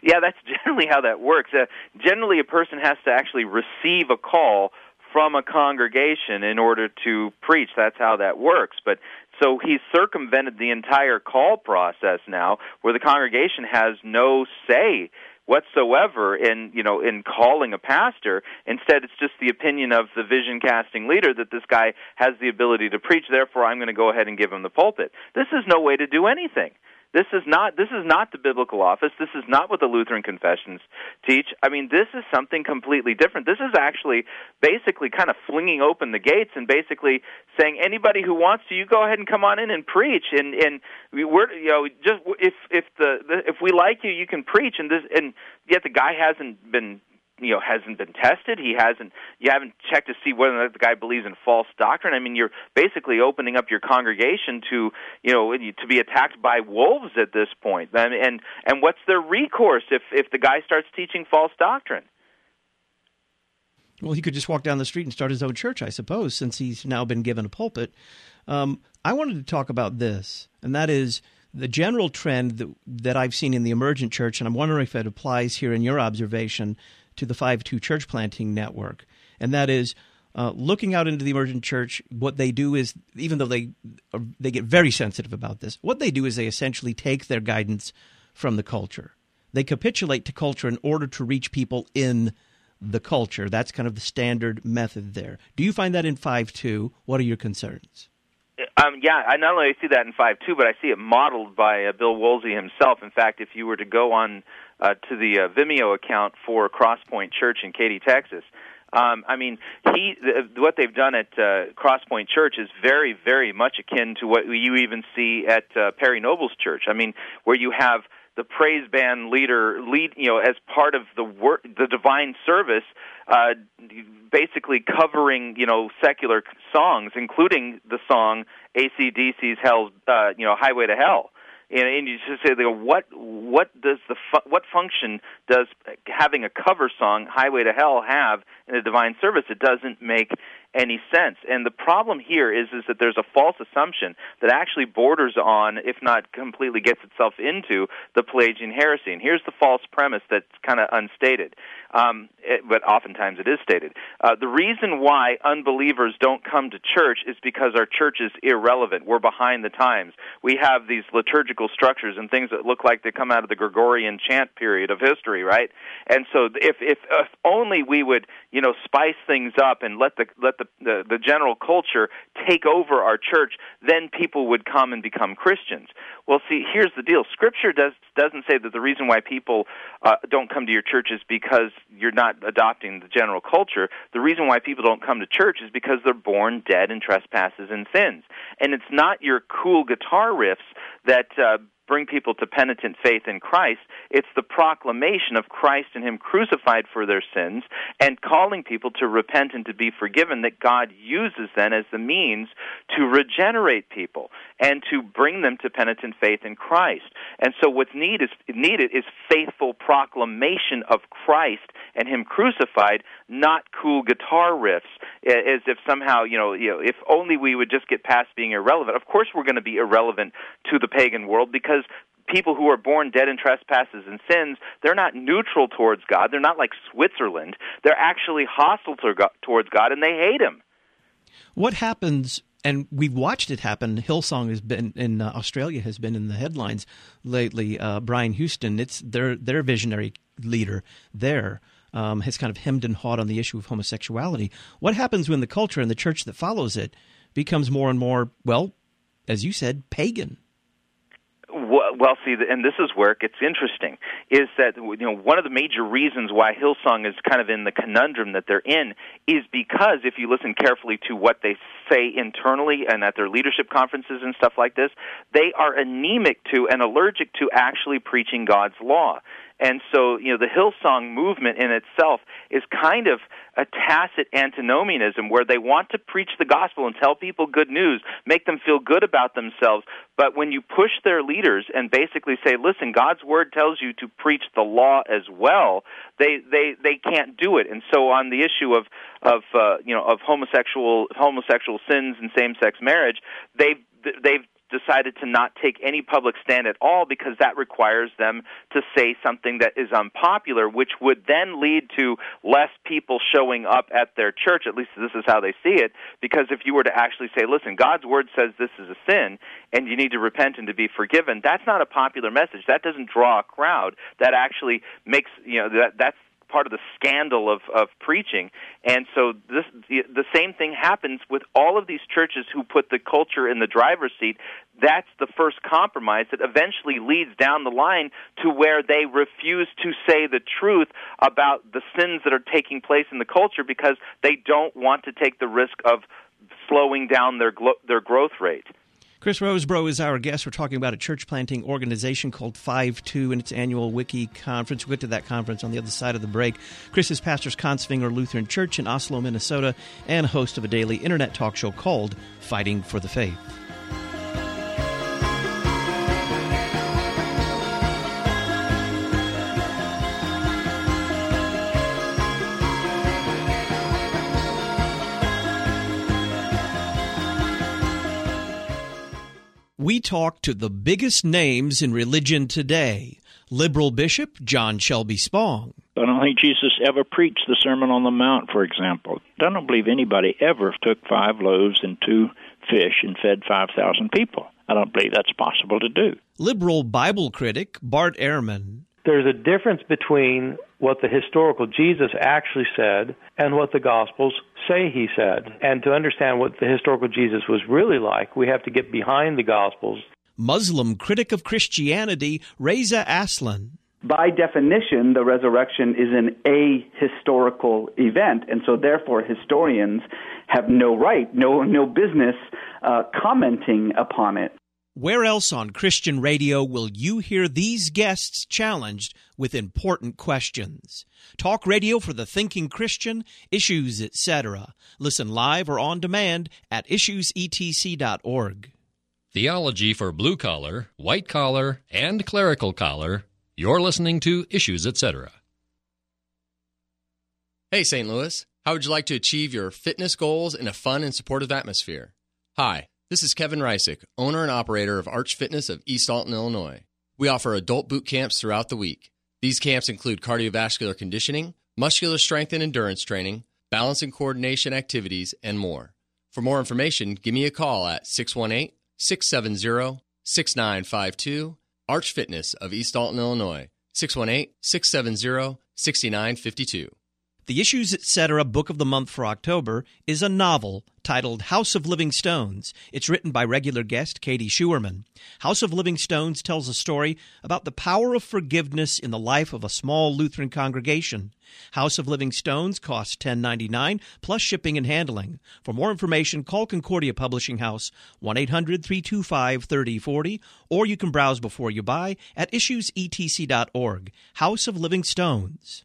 yeah, that's generally how that works. Uh, generally, a person has to actually receive a call from a congregation in order to preach. That's how that works. But so he's circumvented the entire call process now, where the congregation has no say whatsoever in, you know, in calling a pastor. Instead, it's just the opinion of the vision casting leader that this guy has the ability to preach, therefore I'm going to go ahead and give him the pulpit. This is no way to do anything. This is not this is not the biblical office. This is not what the Lutheran confessions teach. I mean, this is something completely different. This is actually basically kind of flinging open the gates and basically saying anybody who wants to, you go ahead and come on in and preach. And and we're you know just if if the, the if we like you, you can preach. And this and yet the guy hasn't been. you know, hasn't been tested. He hasn't, you haven't checked to see whether or not the guy believes in false doctrine. I mean, you're basically opening up your congregation to, you know, to be attacked by wolves at this point. And, and, and what's their recourse if, if the guy starts teaching false doctrine? Well, he could just walk down the street and start his own church, I suppose, since he's now been given a pulpit. Um, I wanted to talk about this, and that is the general trend that, that I've seen in the emergent church, and I'm wondering if it applies here in your observation to the five two Church Planting Network, and that is uh, looking out into the emergent church. What they do is, even though they are, they get very sensitive about this, what they do is they essentially take their guidance from the culture. They capitulate to culture in order to reach people in the culture. That's kind of the standard method there. Do you find that in five two? What are your concerns? Um, yeah, I not only see that in five two, but I see it modeled by uh, Bill Woolsey himself. In fact, if you were to go on uh, to the uh, Vimeo account for Crosspoint Church in Katy, Texas, um, I mean, he th- what they've done at uh, Crosspoint Church is very, very much akin to what you even see at uh, Perry Noble's church. I mean, where you have the praise band leader lead, you know, as part of the work, the divine service, uh, basically covering, you know, secular songs, including the song A C D C's "Hell's," uh, you know, "Highway to Hell." And, and you just say, what what does the fu- what function does having a cover song "Highway to Hell" have in a divine service? It doesn't make any sense. And the problem here is is that there's a false assumption that actually borders on, if not completely gets itself into, the Pelagian heresy. And here's the false premise that's kind of unstated, um, it, but oftentimes it is stated. Uh, the reason why unbelievers don't come to church is because our church is irrelevant. We're behind the times. We have these liturgical structures and things that look like they come out of the Gregorian chant period of history, right? And so if if, if only we would, you know, spice things up and let the let the, the, the general culture take over our church, then people would come and become Christians. Well, see, here's the deal. Scripture does, doesn't say that the reason why people uh, don't come to your church is because you're not adopting the general culture. The reason why people don't come to church is because they're born dead in trespasses and sins. And it's not your cool guitar riffs that uh, bring people to penitent faith in Christ. It's the proclamation of Christ and Him crucified for their sins and calling people to repent and to be forgiven that God uses then as the means to regenerate people and to bring them to penitent faith in Christ. And so what's need is, needed is faithful proclamation of Christ and Him crucified, not cool guitar riffs, as if somehow, you know, you know, if only we would just get past being irrelevant. Of course we're going to be irrelevant to the pagan world because people who are born dead in trespasses and sins, they're not neutral towards God. They're not like Switzerland. They're actually hostile to God, towards God, and they hate Him. What happens, and we've watched it happen, Hillsong has been in uh, Australia has been in the headlines lately. Uh, Brian Houston, it's their, their visionary leader there. Um, has kind of hemmed and hawed on the issue of homosexuality. What happens when the culture and the church that follows it becomes more and more, well, as you said, pagan? Well, see, and this is where it gets interesting, is that, you know, one of the major reasons why Hillsong is kind of in the conundrum that they're in is because if you listen carefully to what they say internally and at their leadership conferences and stuff like this, they are anemic to and allergic to actually preaching God's law. And so, you know, the Hillsong movement in itself is kind of a tacit antinomianism where they want to preach the gospel and tell people good news, make them feel good about themselves. But when you push their leaders and basically say, listen, God's word tells you to preach the law as well, they they, they can't do it. And so on the issue of of uh, you know of homosexual homosexual sins and same-sex marriage, they've they've decided to not take any public stand at all because that requires them to say something that is unpopular, which would then lead to less people showing up at their church. At least this is how they see it, because if you were to actually say, listen, God's Word says this is a sin and you need to repent and to be forgiven, that's not a popular message. That doesn't draw a crowd. That actually makes, you know, that that's part of the scandal of, of preaching. And so this the same thing happens with all of these churches who put the culture in the driver's seat. That's the first compromise that eventually leads down the line to where they refuse to say the truth about the sins that are taking place in the culture because they don't want to take the risk of slowing down their glo- their growth rate. Chris Rosebrough is our guest. We're talking about a church planting organization called five two and its annual Wiki Conference. We'll get to that conference on the other side of the break. Chris is pastor of Kongsvinger Lutheran Church in Oslo, Minnesota, and host of a daily internet talk show called Fighting for the Faith. We talk to the biggest names in religion today. Liberal Bishop John Shelby Spong. I don't think Jesus ever preached the Sermon on the Mount, for example. I don't believe anybody ever took five loaves and two fish and fed five thousand people. I don't believe that's possible to do. Liberal Bible critic Bart Ehrman. There's a difference between what the historical Jesus actually said and what the Gospels say he said. And to understand what the historical Jesus was really like, we have to get behind the Gospels. Muslim critic of Christianity Reza Aslan. By definition, the resurrection is an ahistorical event, and so therefore historians have no right, no no business uh, commenting upon it. Where else on Christian radio will you hear these guests challenged with important questions? Talk radio for the thinking Christian, Issues, et cetera. Listen live or on demand at issues e t c dot org. Theology for blue collar, white collar, and clerical collar. You're listening to Issues, et cetera. Hey, Saint Louis. How would you like to achieve your fitness goals in a fun and supportive atmosphere? Hi. This is Kevin Reisick, owner and operator of Arch Fitness of East Alton, Illinois. We offer adult boot camps throughout the week. These camps include cardiovascular conditioning, muscular strength and endurance training, balance and coordination activities, and more. For more information, give me a call at six one eight, six seven zero, six nine five two, Arch Fitness of East Alton, Illinois, six one eight, six seven zero, six nine five two. The Issues, et cetera. Book of the month for October is a novel titled House of Living Stones. It's written by regular guest Katie Schuerman. House of Living Stones tells a story about the power of forgiveness in the life of a small Lutheran congregation. House of Living Stones costs ten dollars and ninety-nine cents plus shipping and handling. For more information, call Concordia Publishing House, one eight hundred, three two five, three oh four oh, or you can browse before you buy at issues e t c dot org. House of Living Stones.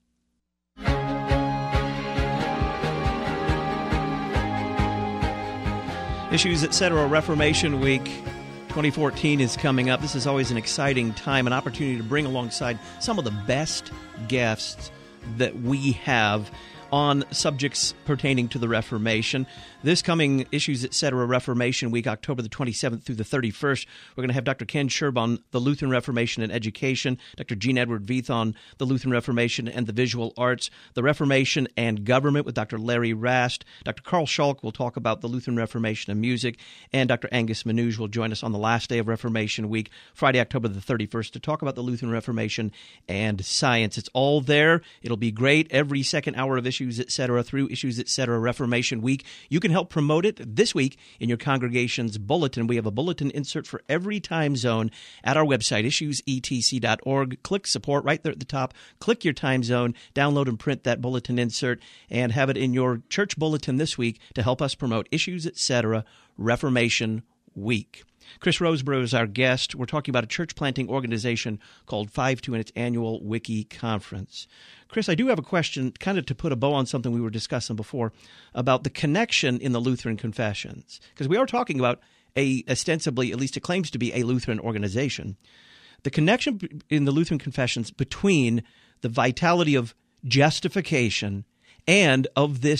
Issues, et cetera. Reformation Week twenty fourteen is coming up. This is always an exciting time, an opportunity to bring alongside some of the best guests that we have on subjects pertaining to the Reformation. This coming Issues, et cetera. Reformation Week, October the twenty-seventh through the thirty-first, we're going to have Doctor Ken Scherb on the Lutheran Reformation and Education, Doctor Jean Edward Veith on the Lutheran Reformation and the Visual Arts, the Reformation and Government with Doctor Larry Rast. Doctor Carl Schalk will talk about the Lutheran Reformation and Music, and Doctor Angus Manouge will join us on the last day of Reformation Week, Friday, October the thirty-first, to talk about the Lutheran Reformation and science. It's all there. It'll be great every second hour of Issues, et cetera. through Issues, et cetera. Reformation Week. You can help promote it this week in your congregation's bulletin. We have a bulletin insert for every time zone at our website, issues e t c dot org. Click support right there at the top. Click your time zone, download and print that bulletin insert, and have it in your church bulletin this week to help us promote Issues, et cetera. Reformation Week. Chris Rosebrough is our guest. We're talking about a church planting organization called five two and its annual Wiki Conference. Chris, I do have a question, kind of to put a bow on something we were discussing before, about the connection in the Lutheran confessions. Because we are talking about a ostensibly, at least it claims to be, a Lutheran organization. The connection in the Lutheran confessions between the vitality of justification and of this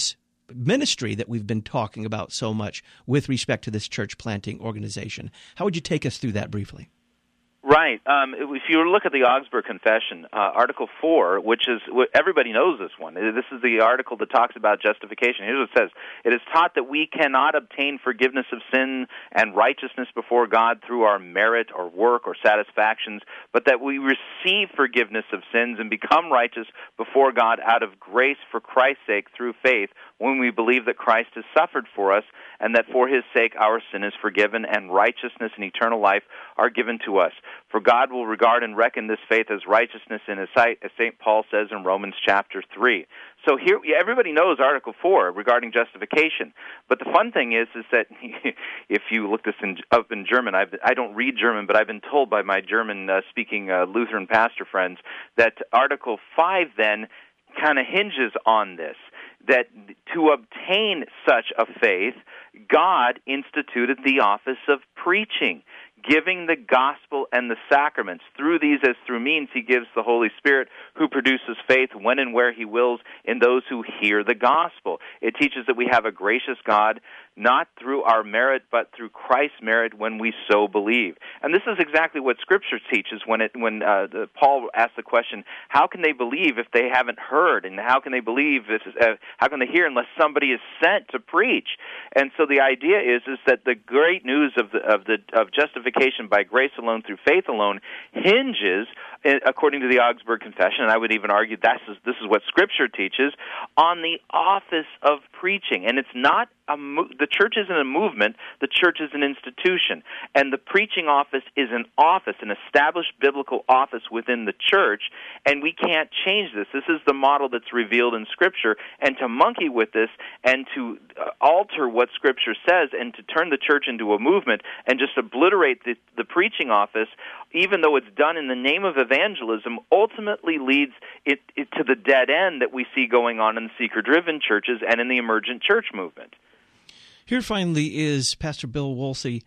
ministry that we've been talking about so much with respect to this church planting organization. How would you take us through that briefly? Right. Um, if you look at the Augsburg Confession, uh, Article four, which is, everybody knows this one. This is the article that talks about justification. Here's what it says. It is taught that we cannot obtain forgiveness of sin and righteousness before God through our merit or work or satisfactions, but that we receive forgiveness of sins and become righteous before God out of grace for Christ's sake through faith when we believe that Christ has suffered for us and that for his sake our sin is forgiven and righteousness and eternal life are given to us. For God will regard and reckon this faith as righteousness in his sight, as Saint Paul says in Romans chapter three. So here, everybody knows Article four regarding justification. But the fun thing is, is that if you look this in, up in German, I've, I don't read German, but I've been told by my German-speaking uh, Lutheran pastor friends that Article five then kind of hinges on this, that to obtain such a faith, God instituted the office of preaching, giving the gospel and the sacraments. Through these as through means, he gives the Holy Spirit, who produces faith when and where he wills in those who hear the gospel. It teaches that we have a gracious God, not through our merit, but through Christ's merit when we so believe. And this is exactly what Scripture teaches when it when uh, the, Paul asks the question, how can they believe if they haven't heard? And how can they believe, if, uh, how can they hear unless somebody is sent to preach? And so the idea is is that the great news of the, of the of justification by grace alone through faith alone hinges, according to the Augsburg Confession, and I would even argue this is, this is what Scripture teaches, on the office of preaching. And it's not a mo- the church isn't a movement, the church is an institution. And the preaching office is an office, an established biblical office within the church, and we can't change this. This is the model that's revealed in Scripture, and to monkey with this and to uh, alter what Scripture says and to turn the church into a movement and just obliterate the, the preaching office, even though it's done in the name of evangelism, ultimately leads it, it to the dead end that we see going on in the seeker-driven churches and in the emergent church movement. Here finally is Pastor Bill Woolsey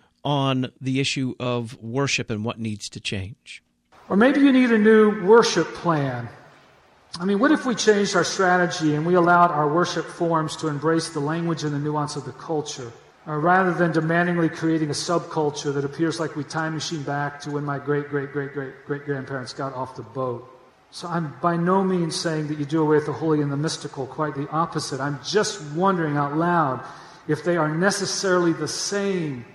on the issue of worship and what needs to change. Or maybe you need a new worship plan. I mean, what if we changed our strategy and we allowed our worship forms to embrace the language and the nuance of the culture, uh, rather than demandingly creating a subculture that appears like we time machine back to when my great, great, great, great, great grandparents got off the boat. So I'm by no means saying that you do away with the holy and the mystical, quite the opposite. I'm just wondering out loud if they are necessarily the same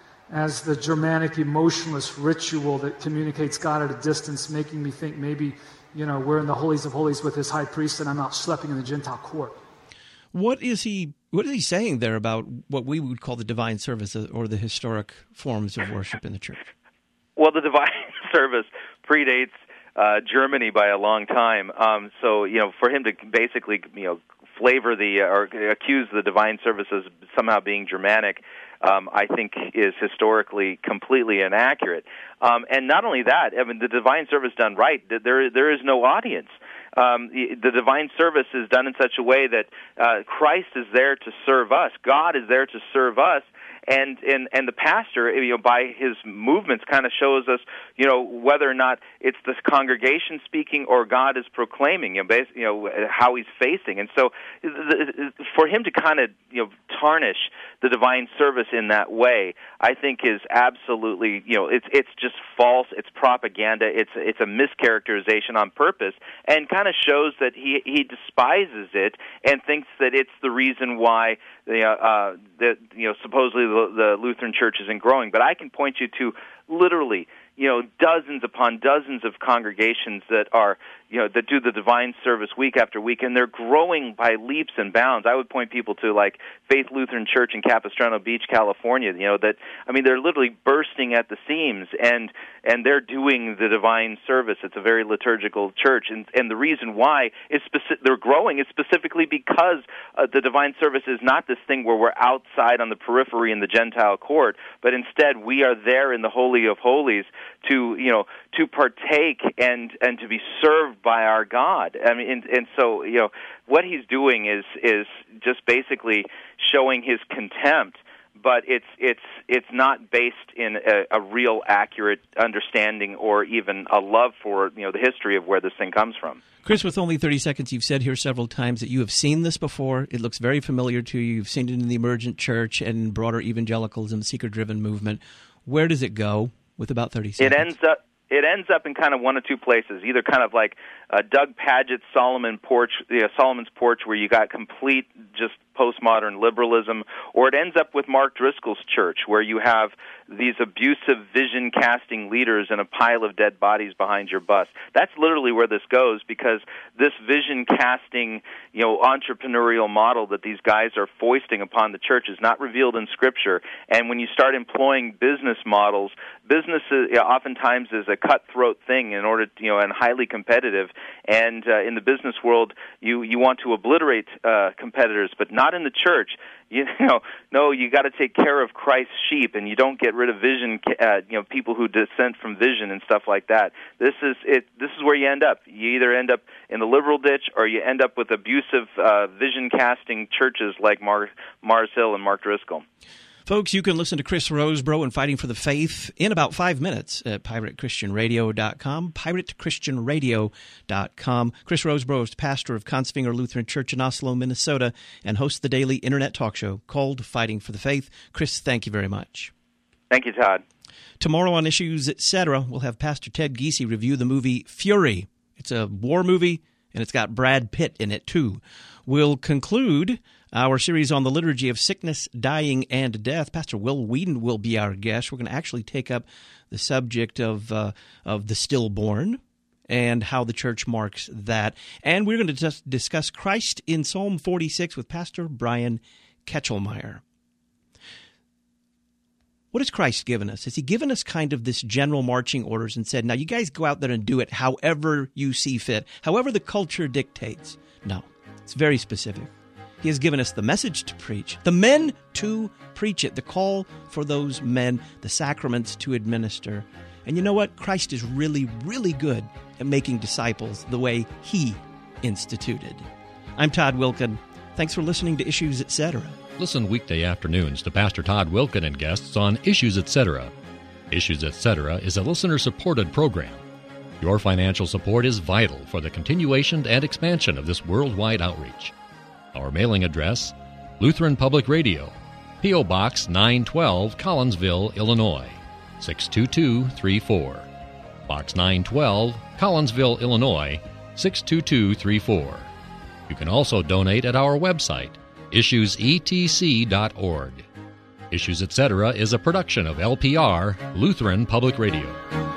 as the Germanic emotionless ritual that communicates God at a distance, making me think maybe, you know, we're in the holies of holies with his high priest and I'm out schlepping in the Gentile court. What is he what is he saying there about what we would call the divine service or the historic forms of worship in the church? Well, the divine service predates uh, Germany by a long time. Um, so, you know, for him to basically, you know, flavor the uh, or accuse the divine service as somehow being Germanic, um, I think is historically completely inaccurate. Um, and not only that, I mean, the divine service done right, there there is no audience. Um, the, the divine service is done in such a way that uh, Christ is there to serve us. God is there to serve us. And, and and the pastor, you know, by his movements, kind of shows us, you know, whether or not it's the congregation speaking or God is proclaiming, you know, bas- you know how he's facing. And so, for him to kind of, you know, tarnish the divine service in that way, I think is absolutely, you know, it's it's just false. It's propaganda. It's it's a mischaracterization on purpose, and kind of shows that he he despises it and thinks that it's the reason why the uh, that you know supposedly the, the Lutheran Church isn't growing. But I can point you to literally, you know, dozens upon dozens of congregations that are, you know, that do the divine service week after week, and they're growing by leaps and bounds. I would point people to, like, Faith Lutheran Church in Capistrano Beach, California, you know, that, I mean, they're literally bursting at the seams, and and they're doing the divine service. It's a very liturgical church, and and the reason why is speci- they're growing is specifically because uh, the divine service is not this thing where we're outside on the periphery in the Gentile court, but instead we are there in the Holy of Holies to, you know, to partake and and to be served by our God. I mean, and, and so, you know, what he's doing is is just basically showing his contempt but it's it's it's not based in a, a real accurate understanding or even a love for, you know, the history of where this thing comes from. Chris, with only thirty seconds, you've said here several times that you have seen this before. It looks very familiar to you. You've seen it in the emergent church and broader evangelicalism, the seeker-driven movement. Where does it go with about thirty seconds? It ends up it ends up in kind of one of two places, either kind of like uh, Doug Padgett's Solomon porch, you know, Solomon's Porch, where you got complete just postmodern liberalism, or it ends up with Mark Driscoll's church, where you have these abusive vision-casting leaders and a pile of dead bodies behind your bus. That's literally where this goes, because this vision-casting, you know, entrepreneurial model that these guys are foisting upon the church is not revealed in Scripture. And when you start employing business models, business is, you know, oftentimes is a cutthroat thing in order, to, you know, and highly competitive. And uh, in the business world, you you want to obliterate uh, competitors, but not in the church. You know, no, you got to take care of Christ's sheep, and you don't get rid of vision. Uh, you know, people who dissent from vision and stuff like that. This is it. This is where you end up. You either end up in the liberal ditch, or you end up with abusive uh, vision-casting churches like Mar- Mars Hill and Mark Driscoll. Folks, you can listen to Chris Rosebrough and Fighting for the Faith in about five minutes at pirate christian radio dot com, pirate christian radio dot com. Chris Rosebrough is pastor of Kongsvinger Lutheran Church in Oslo, Minnesota, and hosts the daily internet talk show called Fighting for the Faith. Chris, thank you very much. Thank you, Todd. Tomorrow on Issues, et cetera, we'll have Pastor Ted Giese review the movie Fury. It's a war movie, and it's got Brad Pitt in it, too. We'll conclude our series on the liturgy of sickness, dying, and death. Pastor Will Whedon will be our guest. We're going to actually take up the subject of uh, of the stillborn and how the church marks that. And we're going to just discuss Christ in Psalm forty-six with Pastor Brian Ketchelmeyer. What has Christ given us? Has he given us kind of this general marching orders and said, now you guys go out there and do it however you see fit, however the culture dictates? No, it's very specific. He has given us the message to preach, the men to preach it, the call for those men, the sacraments to administer. And you know what? Christ is really, really good at making disciples the way he instituted. I'm Todd Wilken. Thanks for listening to Issues, et cetera. Listen weekday afternoons to Pastor Todd Wilken and guests on Issues, et cetera. Issues, et cetera is a listener-supported program. Your financial support is vital for the continuation and expansion of this worldwide outreach. Our mailing address, Lutheran Public Radio, P O. Box nine twelve, Collinsville, Illinois, six two two three four. Box nine twelve, Collinsville, Illinois, six two two three four. You can also donate at our website, issues e t c dot org. Issues, et cetera is a production of L P R, Lutheran Public Radio.